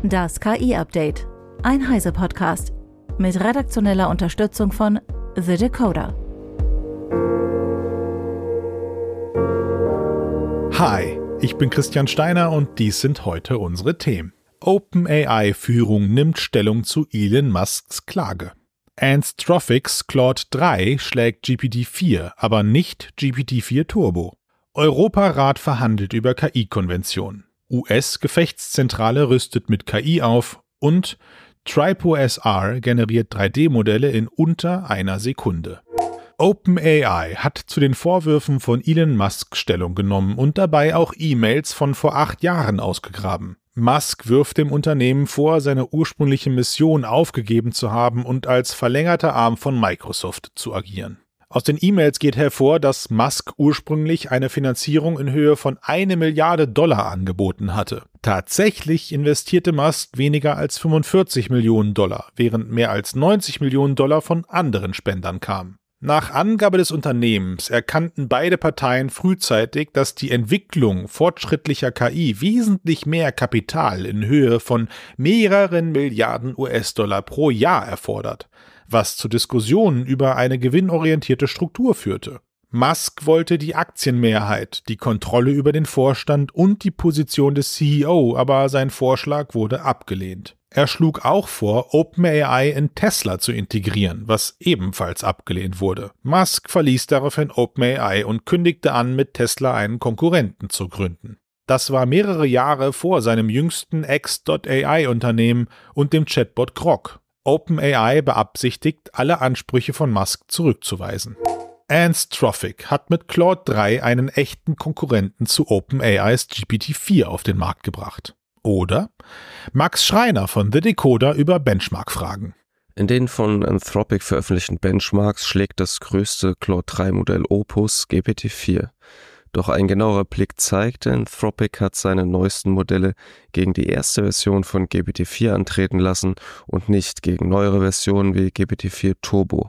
Das KI-Update. Ein Heise-Podcast. Mit redaktioneller Unterstützung von The Decoder. Hi, ich bin Christian Steiner und dies sind heute unsere Themen. OpenAI-Führung nimmt Stellung zu Elon Musks Klage. Anthropics Claude 3 schlägt GPT-4, aber nicht GPT-4 Turbo. Europarat verhandelt über KI-Konvention. US-Gefechtszentrale rüstet mit KI auf und TripoSR generiert 3D-Modelle in unter einer Sekunde. OpenAI hat zu den Vorwürfen von Elon Musk Stellung genommen und dabei auch E-Mails von vor 8 Jahren ausgegraben. Musk wirft dem Unternehmen vor, seine ursprüngliche Mission aufgegeben zu haben und als verlängerter Arm von Microsoft zu agieren. Aus den E-Mails geht hervor, dass Musk ursprünglich eine Finanzierung in Höhe von $1 Milliarde angeboten hatte. Tatsächlich investierte Musk weniger als $45 Millionen, während mehr als $90 Millionen von anderen Spendern kamen. Nach Angabe des Unternehmens erkannten beide Parteien frühzeitig, dass die Entwicklung fortschrittlicher KI wesentlich mehr Kapital in Höhe von mehreren Milliarden US-Dollar pro Jahr erfordert, was zu Diskussionen über eine gewinnorientierte Struktur führte. Musk wollte die Aktienmehrheit, die Kontrolle über den Vorstand und die Position des CEO, aber sein Vorschlag wurde abgelehnt. Er schlug auch vor, OpenAI in Tesla zu integrieren, was ebenfalls abgelehnt wurde. Musk verließ daraufhin OpenAI und kündigte an, mit Tesla einen Konkurrenten zu gründen. Das war mehrere Jahre vor seinem jüngsten X.AI-Unternehmen und dem Chatbot Grok. OpenAI beabsichtigt, alle Ansprüche von Musk zurückzuweisen. Anthropic hat mit Claude 3 einen echten Konkurrenten zu OpenAIs GPT-4 auf den Markt gebracht. Oder Max Schreiner von The Decoder über Benchmark-Fragen. In den von Anthropic veröffentlichten Benchmarks schlägt das größte Claude 3-Modell Opus GPT-4. Doch ein genauerer Blick zeigt, Anthropic hat seine neuesten Modelle gegen die erste Version von GPT-4 antreten lassen und nicht gegen neuere Versionen wie GPT-4 Turbo.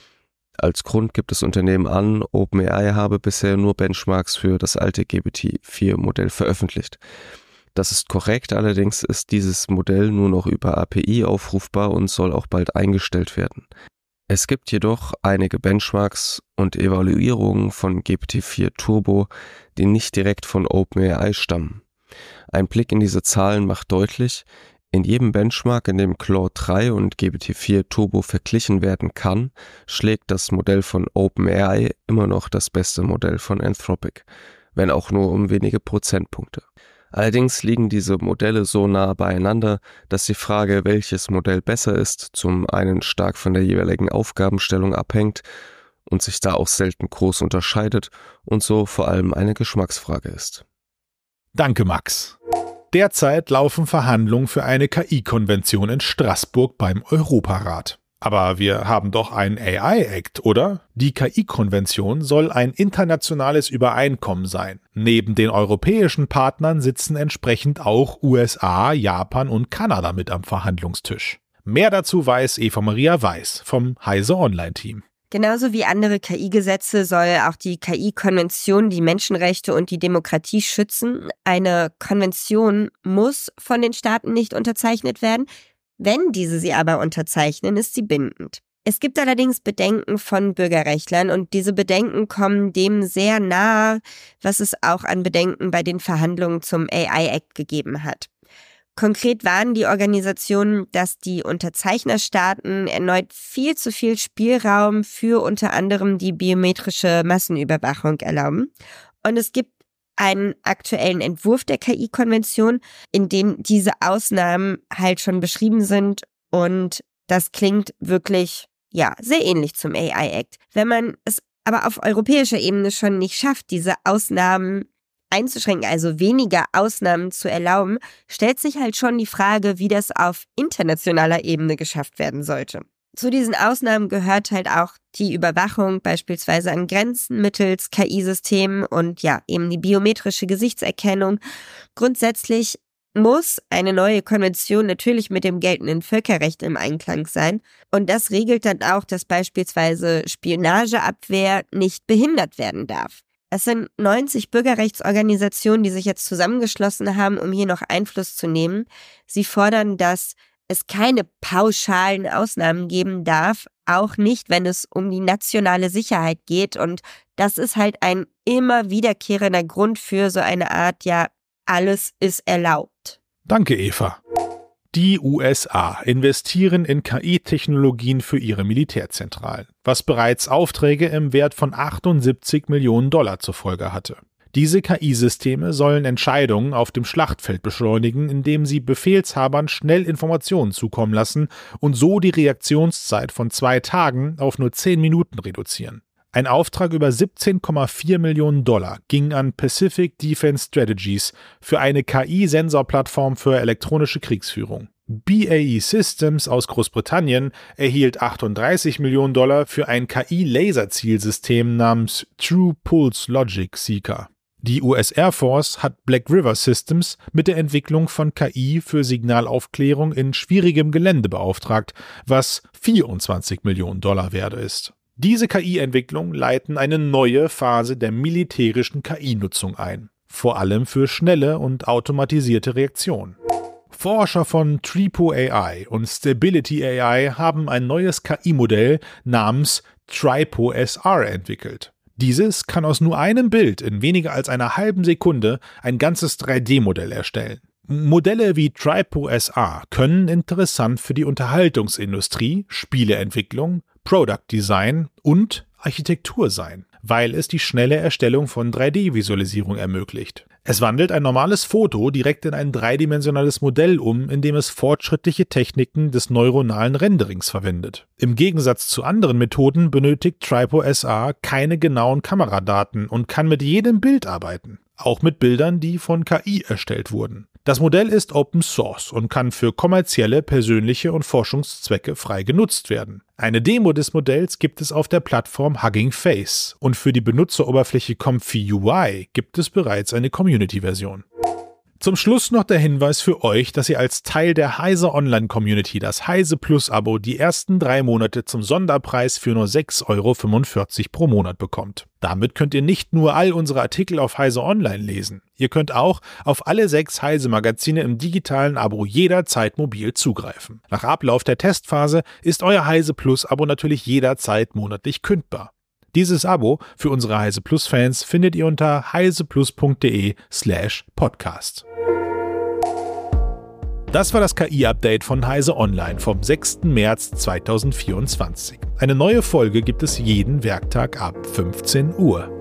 Als Grund gibt das Unternehmen an, OpenAI habe bisher nur Benchmarks für das alte GPT-4-Modell veröffentlicht. Das ist korrekt, allerdings ist dieses Modell nur noch über API aufrufbar und soll auch bald eingestellt werden. Es gibt jedoch einige Benchmarks und Evaluierungen von GPT-4 Turbo, die nicht direkt von OpenAI stammen. Ein Blick in diese Zahlen macht deutlich, in jedem Benchmark, in dem Claude 3 und GPT-4 Turbo verglichen werden kann, schlägt das Modell von OpenAI immer noch das beste Modell von Anthropic, wenn auch nur um wenige Prozentpunkte. Allerdings liegen diese Modelle so nah beieinander, dass die Frage, welches Modell besser ist, zum einen stark von der jeweiligen Aufgabenstellung abhängt und sich da auch selten groß unterscheidet und so vor allem eine Geschmacksfrage ist. Danke, Max. Derzeit laufen Verhandlungen für eine KI-Konvention in Straßburg beim Europarat. Aber wir haben doch einen AI-Act, oder? Die KI-Konvention soll ein internationales Übereinkommen sein. Neben den europäischen Partnern sitzen entsprechend auch USA, Japan und Kanada mit am Verhandlungstisch. Mehr dazu weiß Eva Maria Weiß vom Heise Online-Team. Genauso wie andere KI-Gesetze soll auch die KI-Konvention die Menschenrechte und die Demokratie schützen. Eine Konvention muss von den Staaten nicht unterzeichnet werden. Wenn diese sie aber unterzeichnen, ist sie bindend. Es gibt allerdings Bedenken von Bürgerrechtlern und diese Bedenken kommen dem sehr nahe, was es auch an Bedenken bei den Verhandlungen zum AI-Act gegeben hat. Konkret warnen die Organisationen, dass die Unterzeichnerstaaten erneut viel zu viel Spielraum für unter anderem die biometrische Massenüberwachung erlauben. Und es gibt einen aktuellen Entwurf der KI-Konvention, in dem diese Ausnahmen halt schon beschrieben sind und das klingt wirklich, sehr ähnlich zum AI-Act. Wenn man es aber auf europäischer Ebene schon nicht schafft, diese Ausnahmen einzuschränken, also weniger Ausnahmen zu erlauben, stellt sich halt schon die Frage, wie das auf internationaler Ebene geschafft werden sollte. Zu diesen Ausnahmen gehört halt auch die Überwachung beispielsweise an Grenzen mittels KI-Systemen und eben die biometrische Gesichtserkennung. Grundsätzlich muss eine neue Konvention natürlich mit dem geltenden Völkerrecht im Einklang sein. Und das regelt dann auch, dass beispielsweise Spionageabwehr nicht behindert werden darf. Es sind 90 Bürgerrechtsorganisationen, die sich jetzt zusammengeschlossen haben, um hier noch Einfluss zu nehmen. Sie fordern, dass es keine pauschalen Ausnahmen geben darf, auch nicht, wenn es um die nationale Sicherheit geht. Und das ist halt ein immer wiederkehrender Grund für so eine Art, ja, alles ist erlaubt. Danke, Eva. Die USA investieren in KI-Technologien für ihre Militärzentralen, was bereits Aufträge im Wert von 78 Millionen $ zur Folge hatte. Diese KI-Systeme sollen Entscheidungen auf dem Schlachtfeld beschleunigen, indem sie Befehlshabern schnell Informationen zukommen lassen und so die Reaktionszeit von 2 Tagen auf nur 10 Minuten reduzieren. Ein Auftrag über 17,4 Millionen $ ging an Pacific Defense Strategies für eine KI-Sensorplattform für elektronische Kriegsführung. BAE Systems aus Großbritannien erhielt 38 Millionen $ für ein KI-Laserzielsystem namens True Pulse Logic Seeker. Die US Air Force hat Black River Systems mit der Entwicklung von KI für Signalaufklärung in schwierigem Gelände beauftragt, was 24 Millionen $ wert ist. Diese KI-Entwicklungen leiten eine neue Phase der militärischen KI-Nutzung ein, vor allem für schnelle und automatisierte Reaktionen. Forscher von Tripo AI und Stability AI haben ein neues KI-Modell namens Tripo SR entwickelt. Dieses kann aus nur einem Bild in weniger als einer halben Sekunde ein ganzes 3D-Modell erstellen. Modelle wie Tripo SR können interessant für die Unterhaltungsindustrie, Spieleentwicklung, Product Design und Architektur sein, weil es die schnelle Erstellung von 3D-Visualisierung ermöglicht. Es wandelt ein normales Foto direkt in ein dreidimensionales Modell um, indem es fortschrittliche Techniken des neuronalen Renderings verwendet. Im Gegensatz zu anderen Methoden benötigt Tripo SR keine genauen Kameradaten und kann mit jedem Bild arbeiten, auch mit Bildern, die von KI erstellt wurden. Das Modell ist Open Source und kann für kommerzielle, persönliche und Forschungszwecke frei genutzt werden. Eine Demo des Modells gibt es auf der Plattform Hugging Face und für die Benutzeroberfläche Comfy UI gibt es bereits eine Community-Version. Zum Schluss noch der Hinweis für euch, dass ihr als Teil der Heise Online-Community das Heise Plus Abo die ersten 3 Monate zum Sonderpreis für nur 6,45 € pro Monat bekommt. Damit könnt ihr nicht nur all unsere Artikel auf Heise Online lesen, ihr könnt auch auf alle 6 Heise-Magazine im digitalen Abo jederzeit mobil zugreifen. Nach Ablauf der Testphase ist euer Heise Plus Abo natürlich jederzeit monatlich kündbar. Dieses Abo für unsere Heise Plus Fans findet ihr unter heiseplus.de/podcast. Das war das KI-Update von Heise Online vom 6. März 2024. Eine neue Folge gibt es jeden Werktag ab 15 Uhr.